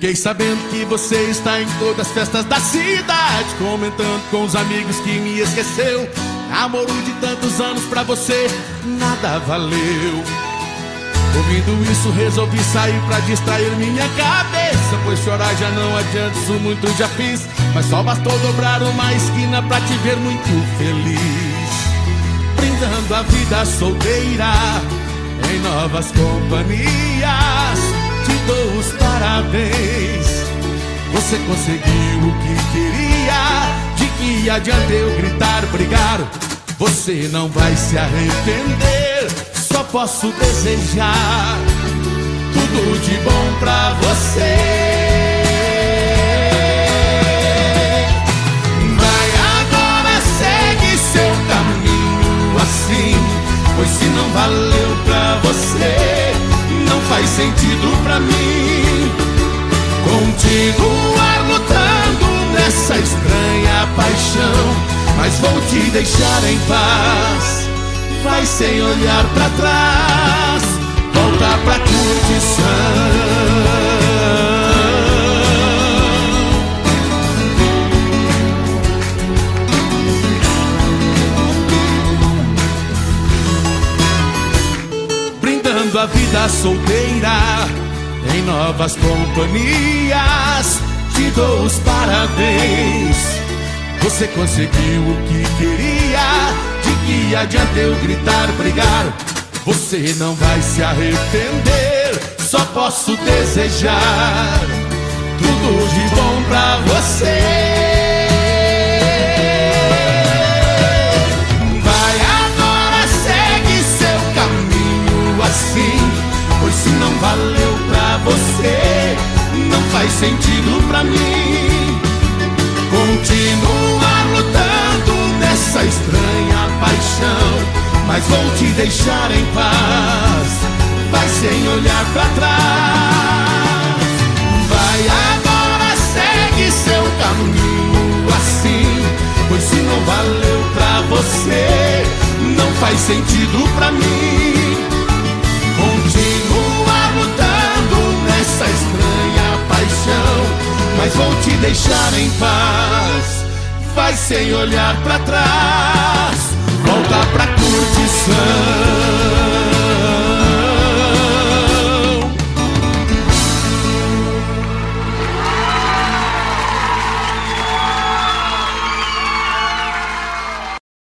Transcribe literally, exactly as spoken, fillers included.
Fiquei sabendo que você está em todas as festas da cidade, comentando com os amigos que me esqueceu. Namoro de tantos anos pra você nada valeu. Ouvindo isso resolvi sair pra distrair minha cabeça, pois chorar já não adianta, isso muito já fiz. Mas só bastou dobrar uma esquina pra te ver muito feliz, brindando a vida solteira em novas companhias. Te dou os parabéns, você conseguiu o que queria. De que adianta eu gritar, brigar? Você não vai se arrepender. Só posso desejar tudo de bom pra você. Vai agora, segue seu caminho assim, pois se não valeu pra você, não faz sentido pra mim continuar lutando nessa estranha paixão. Mas vou te deixar em paz, vai sem olhar pra trás, volta pra curtição. Brindando a vida solteira em novas companhias, te dou os parabéns, você conseguiu o que queria. De que adianta eu gritar, brigar? Você não vai se arrepender. Só posso desejar tudo de bom pra você. Vai agora, segue seu caminho assim, pois se não valeu pra você, não faz sentido pra mim continuar lutando nessa estranha paixão. Mas vou te deixar em paz, vai sem olhar pra trás. Vai agora, segue seu caminho assim, pois se não valeu pra você, não faz sentido pra mim continuar lutando nessa estranha paixão. Mas vou te deixar em paz, vai sem olhar pra trás, volta pra curtição.